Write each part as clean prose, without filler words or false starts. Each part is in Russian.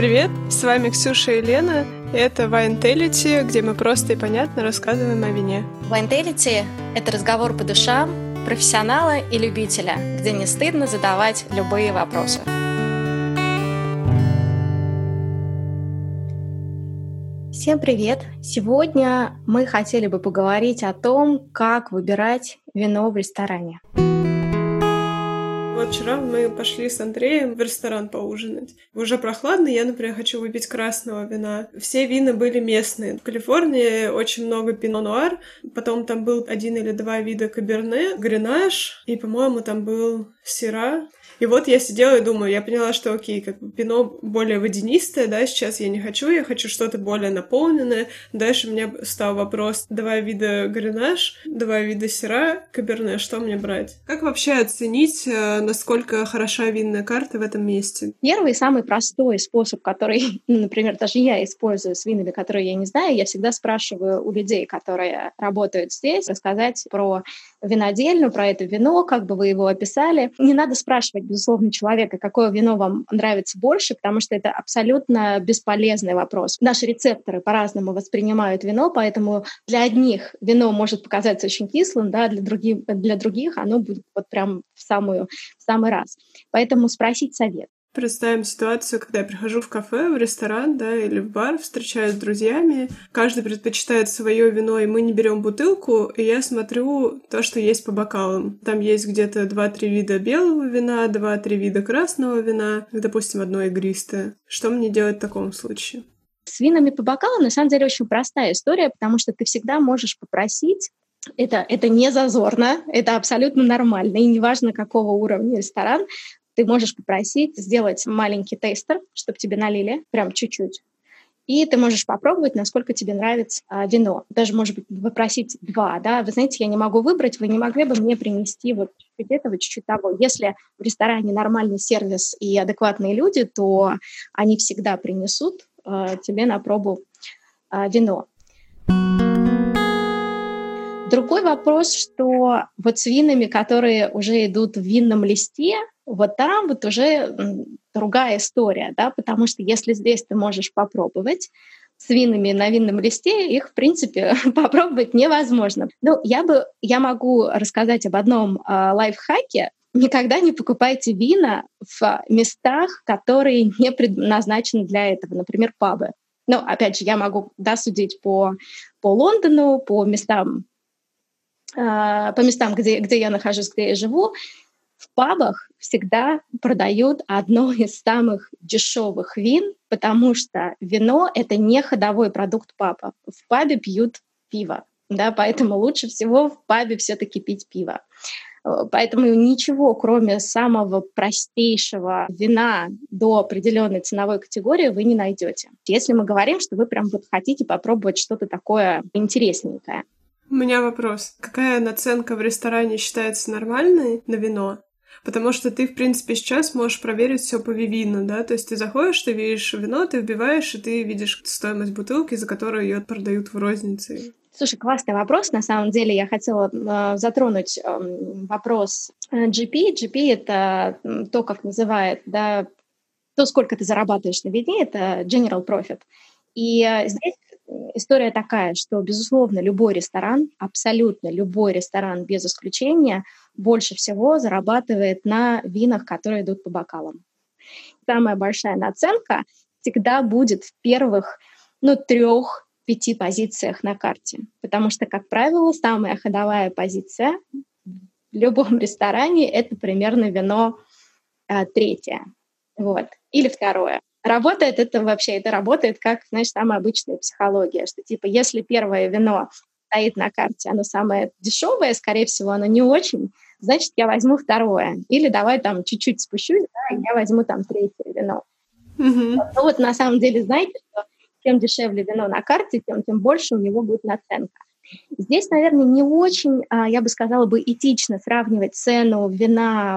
Привет, с вами Ксюша и Лена, и это Winetality, где мы просто и понятно рассказываем о вине. Winetality — это разговор по душам профессионала и любителя, где не стыдно задавать любые вопросы. Всем привет! Сегодня мы хотели бы поговорить о том, как выбирать вино в ресторане. Вот вчера мы пошли с Андреем в ресторан поужинать. Уже прохладно, я, например, хочу выпить красного вина. Все вина были местные. В Калифорнии очень много пино-нуар, потом там был 1 или 2 вида каберне, гренаж, и, по-моему, там был сира. И вот я сидела и думаю, я поняла, что окей, как бы пино более водянистое, да, сейчас я хочу что-то более наполненное. Дальше у меня стал вопрос: 2 вида гренаж, 2 вида сира, каберне, что мне брать? Как вообще оценить, насколько хороша винная карта в этом месте? Первый, самый простой способ, который, например, даже я использую с винами, которые я не знаю, я всегда спрашиваю у людей, которые работают здесь, рассказать про винодельню, про это вино, как бы вы его описали. Не надо спрашивать, безусловно, человека, какое вино вам нравится больше, потому что это абсолютно бесполезный вопрос. Наши рецепторы по-разному воспринимают вино, поэтому для одних вино может показаться очень кислым, да, для других оно будет вот прям в самый раз. Поэтому спросить совет. Представим ситуацию, когда я прихожу в кафе, в ресторан, да, или в бар, встречаюсь с друзьями, каждый предпочитает свое вино, и мы не берем бутылку, и я смотрю то, что есть по бокалам. Там есть где-то 2-3 вида белого вина, 2-3 вида красного вина, допустим, одно игристое. Что мне делать в таком случае? С винами по бокалам, на самом деле, очень простая история, потому что ты всегда можешь попросить. Это не зазорно, это абсолютно нормально, и неважно, какого уровня ресторан, ты можешь попросить сделать маленький тестер, чтобы тебе налили, прям чуть-чуть. И ты можешь попробовать, насколько тебе нравится вино. Даже, может быть, попросить 2, да. Вы знаете, я не могу выбрать, вы не могли бы мне принести вот чуть-чуть этого, чуть-чуть того. Если в ресторане нормальный сервис и адекватные люди, то они всегда принесут тебе на пробу вино. Другой вопрос, что вот с винами, которые уже идут в винном листе, вот там вот уже другая история, да, потому что если здесь ты можешь попробовать, с винами на винном листе их, в принципе, попробовать невозможно. Ну, я могу рассказать об одном лайфхаке. Никогда не покупайте вина в местах, которые не предназначены для этого, например, пабы. Ну, опять же, я могу судить по Лондону, по местам, где я нахожусь, где я живу. В пабах всегда продают одно из самых дешевых вин, потому что вино — это не ходовой продукт паба. В пабе пьют пиво, да, поэтому лучше всего в пабе все-таки пить пиво. Поэтому ничего, кроме самого простейшего вина до определенной ценовой категории, вы не найдете. Если мы говорим, что вы прям вот хотите попробовать что-то такое интересненькое. У меня вопрос. Какая наценка в ресторане считается нормальной на вино? Потому что ты, в принципе, сейчас можешь проверить все по Vivino, да? То есть ты заходишь, ты видишь вино, ты вбиваешь, и ты видишь стоимость бутылки, за которую ее продают в рознице. Слушай, классный вопрос. На самом деле я хотела затронуть вопрос GP. GP — это то, как называют, да, то, сколько ты зарабатываешь на вине, это General Profit. И здесь история такая, что, безусловно, любой ресторан, абсолютно любой ресторан без исключения, больше всего зарабатывает на винах, которые идут по бокалам. Самая большая наценка всегда будет в первых 3-5 позициях на карте, потому что, как правило, самая ходовая позиция в любом ресторане — это примерно вино 3, вот, или 2. Работает это работает как, знаешь, самая обычная психология, что типа если первое вино стоит на карте, оно самое дешевое, скорее всего, оно не очень, значит, я возьму 2. Или давай там чуть-чуть спущусь, да, и я возьму там 3 вино. Mm-hmm. Ну вот на самом деле, знаете, что чем дешевле вино на карте, тем больше у него будет наценка. Здесь, наверное, не очень, я бы сказала, этично сравнивать цену вина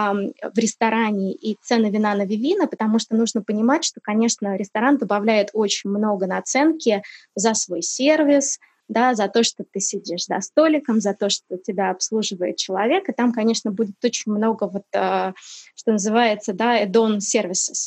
в ресторане и цену вина на Vivino, потому что нужно понимать, что, конечно, ресторан добавляет очень много наценки за свой сервис, да, за то, что ты сидишь за столиком, за то, что тебя обслуживает человек, и там, конечно, будет очень много что называется, да, add-on services.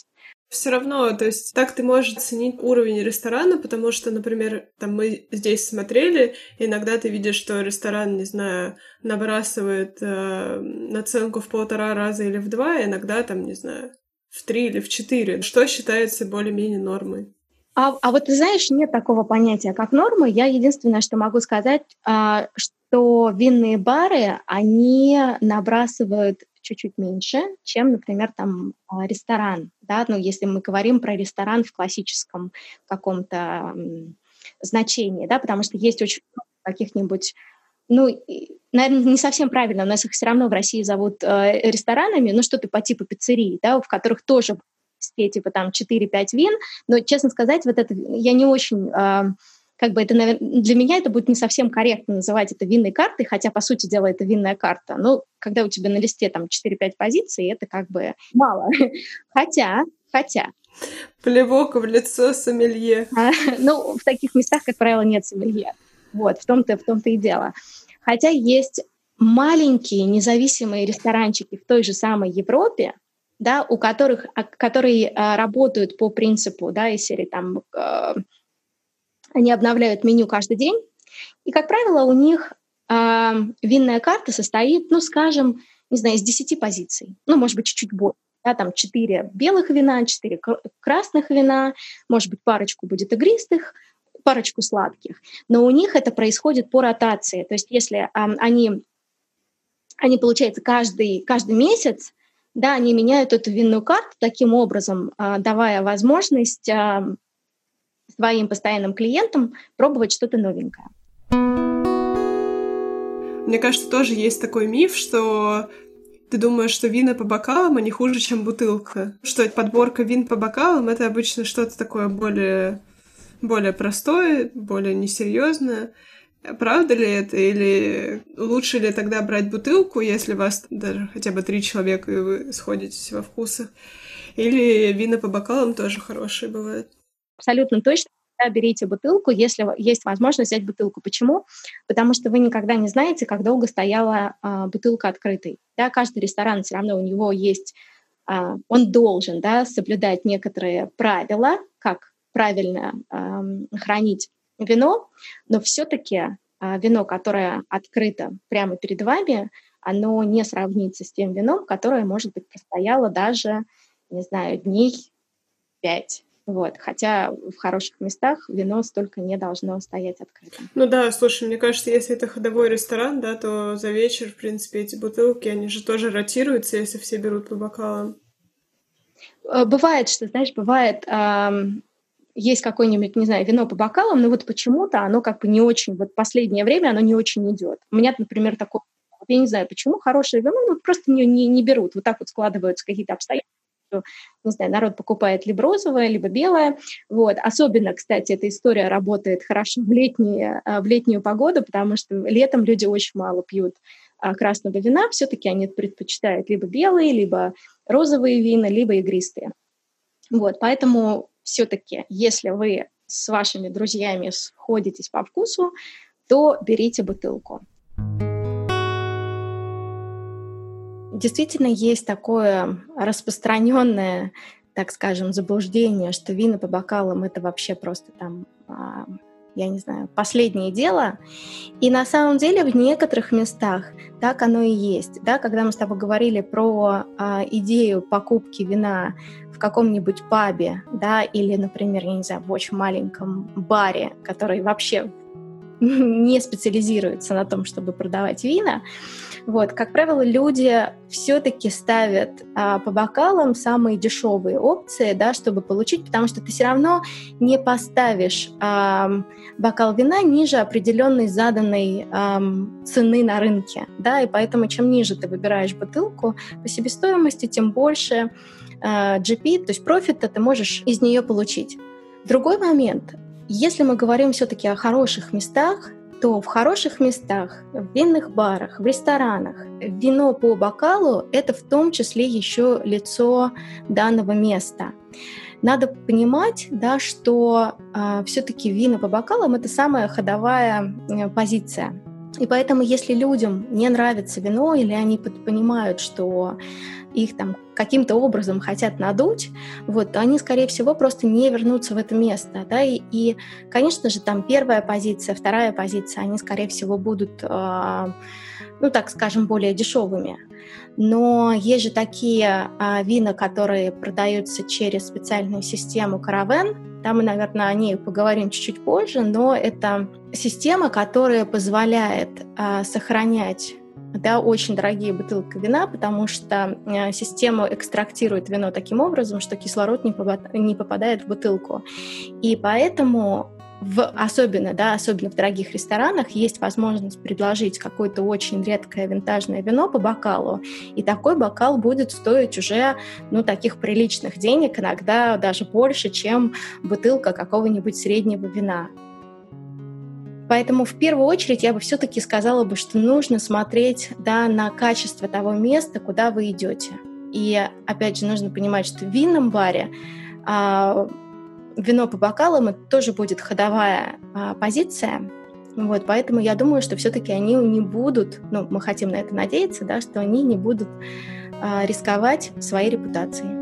Все равно, то есть так ты можешь оценить уровень ресторана, потому что, например, там мы здесь смотрели, иногда ты видишь, что ресторан, не знаю, набрасывает наценку в 1,5 раза или в 2, иногда там, не знаю, в 3 или в 4. Что считается более-менее нормой? А вот ты знаешь, нет такого понятия, как нормы. Я единственное, что могу сказать, что винные бары, они набрасывают чуть-чуть меньше, чем, например, там ресторан. Да? Ну, если мы говорим про ресторан в классическом каком-то значении, да, потому что есть очень много каких-нибудь, ну, наверное, не совсем правильно, у нас их все равно в России зовут ресторанами, ну, что-то по типу пиццерий, да, в которых тоже типа там 4-5 вин, но, честно сказать, вот это я не очень, как бы это, наверное, для меня это будет не совсем корректно называть это винной картой, хотя, по сути дела, это винная карта. Ну, когда у тебя на листе там 4-5 позиций, это как бы мало. Хотя... Плевок в лицо сомелье. Ну, в таких местах, как правило, нет сомелье. Вот, в том-то и дело. Хотя есть маленькие независимые ресторанчики в той же самой Европе, да, которые работают по принципу, да, из серии там они обновляют меню каждый день, и, как правило, у них винная карта состоит, ну, скажем, не знаю, из 10 позиций, ну, может быть, чуть-чуть больше, да, там 4 белых вина, 4 красных вина, может быть, парочку будет игристых, парочку сладких, но у них это происходит по ротации, то есть если они, получается, каждый месяц, да, они меняют эту винную карту таким образом, давая возможность своим постоянным клиентам пробовать что-то новенькое. Мне кажется, тоже есть такой миф, что ты думаешь, что вина по бокалам, они хуже, чем бутылка. Что подборка вин по бокалам — это обычно что-то такое более простое, более несерьезное. Правда ли это? Или лучше ли тогда брать бутылку, если вас даже хотя бы 3 человека, и вы сходитесь во вкусах? Или вина по бокалам тоже хорошие бывают? Абсолютно точно. Берите бутылку, если есть возможность взять бутылку. Почему? Потому что вы никогда не знаете, как долго стояла бутылка открытой. Да, каждый ресторан все равно у него есть, он должен, да, соблюдать некоторые правила, как правильно хранить вино, но все-таки вино, которое открыто прямо перед вами, оно не сравнится с тем вином, которое, может быть, простояло даже, не знаю, дней 5. Вот. Хотя в хороших местах вино столько не должно стоять открытым. Ну да, слушай, мне кажется, если это ходовой ресторан, да, то за вечер, в принципе, эти бутылки, они же тоже ротируются, если все берут по бокалам. Бывает, что, знаешь, есть какое-нибудь, не знаю, вино по бокалам, но вот почему-то оно как бы не очень, вот последнее время оно не очень идет. У меня, например, такое, я не знаю, почему хорошее вино, ну, просто не берут. Вот так вот складываются какие-то обстоятельства. Не знаю, народ покупает либо розовое, либо белое. Вот. Особенно, кстати, эта история работает хорошо в летнюю погоду, потому что летом люди очень мало пьют красного вина, все-таки они предпочитают либо белые, либо розовые вина, либо игристые. Вот. Поэтому все-таки, если вы с вашими друзьями сходитесь по вкусу, то берите бутылку. Действительно, есть такое распространенное, так скажем, заблуждение, что вина по бокалам — это вообще просто там, я не знаю, последнее дело. И на самом деле в некоторых местах так оно и есть. Да? Когда мы с тобой говорили про идею покупки вина в каком-нибудь пабе, да, или, например, я не знаю, в очень маленьком баре, который вообще не специализируется на том, чтобы продавать вина, вот, как правило, люди все-таки ставят по бокалам самые дешевые опции, да, чтобы получить, потому что ты все равно не поставишь бокал вина ниже определенной заданной цены на рынке, да, и поэтому чем ниже ты выбираешь бутылку по себестоимости, тем больше GP, то есть профита ты можешь из нее получить. Другой момент. Если мы говорим все-таки о хороших местах, то в хороших местах, в винных барах, в ресторанах вино по бокалу — это в том числе еще лицо данного места. Надо понимать, да, что все-таки вина по бокалам — это самая ходовая позиция. И поэтому, если людям не нравится вино, или они понимают, что их там каким-то образом хотят надуть, вот, то они, скорее всего, просто не вернутся в это место, да, и конечно же, там первая позиция, вторая позиция, они, скорее всего, будут, ну, так скажем, более дешевыми. Но есть же такие вина, которые продаются через специальную систему Caravan. Там мы, наверное, о ней поговорим чуть-чуть позже, но это система, которая позволяет сохранять, да, очень дорогие бутылки вина, потому что система экстрактирует вино таким образом, что кислород не попадает в бутылку. И поэтому особенно в дорогих ресторанах есть возможность предложить какое-то очень редкое винтажное вино по бокалу, и такой бокал будет стоить уже, ну, таких приличных денег, иногда даже больше, чем бутылка какого-нибудь среднего вина. Поэтому в первую очередь я бы все-таки сказала бы, что нужно смотреть, да, на качество того места, куда вы идете. И опять же нужно понимать, что в винном баре вино по бокалам это тоже будет ходовая позиция. Вот, поэтому я думаю, что все-таки они не будут, ну, мы хотим на это надеяться, да, что они не будут рисковать своей репутацией.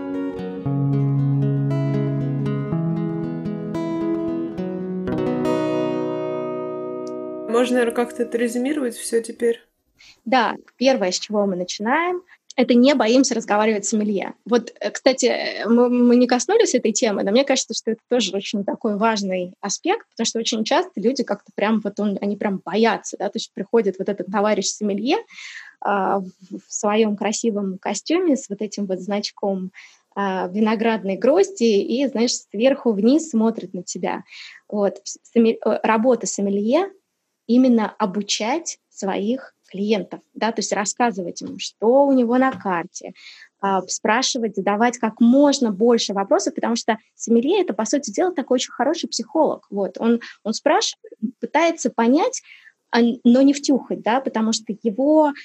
Можно, наверное, как-то это резюмировать все теперь? Да, первое, с чего мы начинаем, это не боимся разговаривать с сомелье. Вот, кстати, мы не коснулись этой темы, но мне кажется, что это тоже очень такой важный аспект, потому что очень часто люди как-то прям они прям боятся, да, то есть приходит вот этот товарищ сомелье в своем красивом костюме с вот этим вот значком виноградной грозди и, знаешь, сверху вниз смотрит на тебя. Вот. Работа сомелье именно обучать своих клиентов, да, то есть рассказывать им, что у него на карте, спрашивать, задавать как можно больше вопросов, потому что сомелье — это, по сути дела, такой очень хороший психолог. Вот. Он спрашивает, пытается понять, но не втюхать, да, потому что его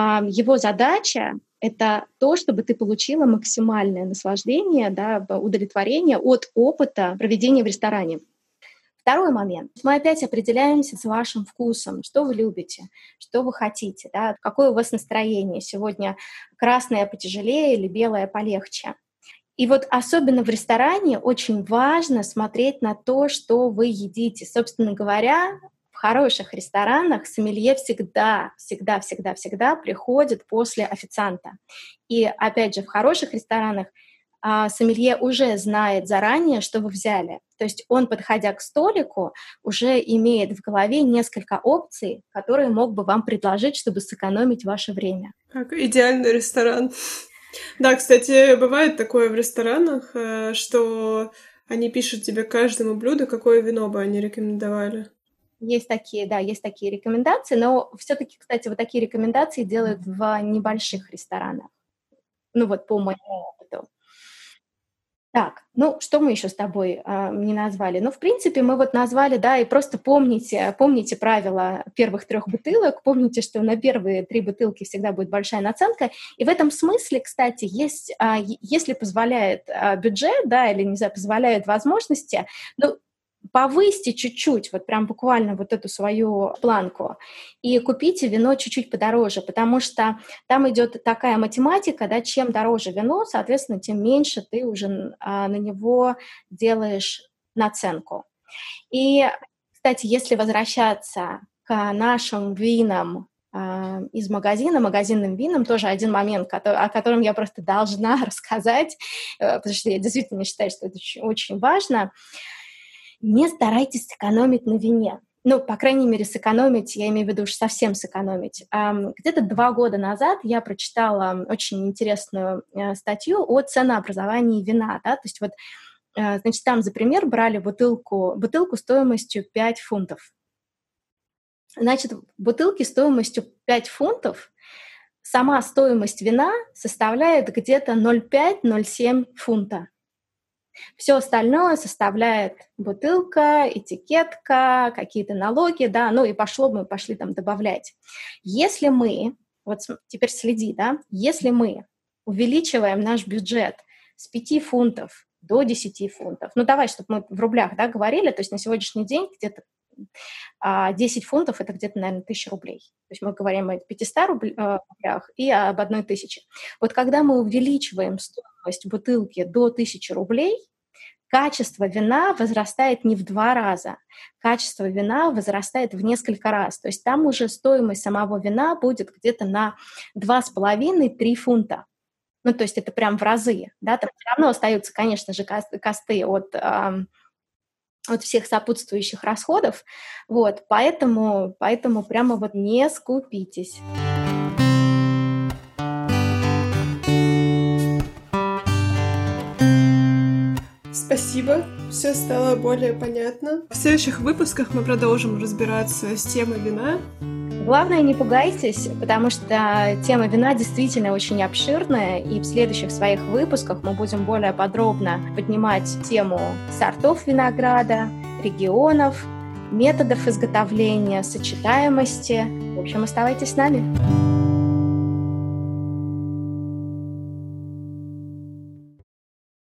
задача — это то, чтобы ты получила максимальное наслаждение, да, удовлетворение от опыта проведения в ресторане. Второй момент. Мы опять определяемся с вашим вкусом, что вы любите, что вы хотите, да, какое у вас настроение. Сегодня красное потяжелее или белое полегче. И вот особенно в ресторане очень важно смотреть на то, что вы едите. Собственно говоря, в хороших ресторанах сомелье всегда приходит после официанта. И опять же, в хороших ресторанах сомелье уже знает заранее, что вы взяли. То есть он, подходя к столику, уже имеет в голове несколько опций, которые мог бы вам предложить, чтобы сэкономить ваше время. Как идеальный ресторан. Да, кстати, бывает такое в ресторанах, что они пишут тебе каждому блюду, какое вино бы они рекомендовали. Есть такие рекомендации, но все-таки, кстати, вот такие рекомендации делают в небольших ресторанах. Ну вот по моему опыту. Так, ну что мы еще с тобой не назвали? Ну, в принципе, мы вот назвали, да, и просто помните правила первых 3 бутылок, помните, что на первые 3 бутылки всегда будет большая наценка. И в этом смысле, кстати, есть, если позволяет бюджет, да, или, не знаю, позволяют возможности, ну, повысьте чуть-чуть, вот прям буквально вот эту свою планку, и купите вино чуть-чуть подороже, потому что там идет такая математика, да, чем дороже вино, соответственно, тем меньше ты уже на него делаешь наценку. И, кстати, если возвращаться к нашим винам из магазинным винам, тоже один момент, о котором я просто должна рассказать, потому что я действительно считаю, что это очень, очень важно. Не старайтесь сэкономить на вине. Ну, по крайней мере, сэкономить, я имею в виду уж совсем сэкономить. Где-то 2 года назад я прочитала очень интересную статью о ценообразовании вина. Да? То есть вот, значит, там, за пример, брали бутылку стоимостью 5 фунтов. Значит, бутылки стоимостью 5 фунтов сама стоимость вина составляет где-то 0,5-0,7 фунта. Все остальное составляет бутылка, этикетка, какие-то налоги, да, ну и мы пошли там добавлять. Если мы, вот теперь следи, да, если мы увеличиваем наш бюджет с 5 фунтов до 10 фунтов, ну давай, чтобы мы в рублях, да, говорили, то есть на сегодняшний день где-то 10 фунтов — это где-то, наверное, 1000 рублей. То есть мы говорим о 500 рублях и об 1000. Вот когда мы увеличиваем стоимость бутылки до 1000 рублей, качество вина возрастает не в 2 раза, качество вина возрастает в несколько раз. То есть там уже стоимость самого вина будет где-то на 2,5-3 фунта. Ну, то есть это прям в разы, да, там все равно остаются, конечно же, косты от всех сопутствующих расходов, вот, поэтому прямо вот не скупитесь. Спасибо, все стало более понятно. В следующих выпусках мы продолжим разбираться с темой вина. Главное, не пугайтесь, потому что тема вина действительно очень обширная, и в следующих своих выпусках мы будем более подробно поднимать тему сортов винограда, регионов, методов изготовления, сочетаемости. В общем, оставайтесь с нами.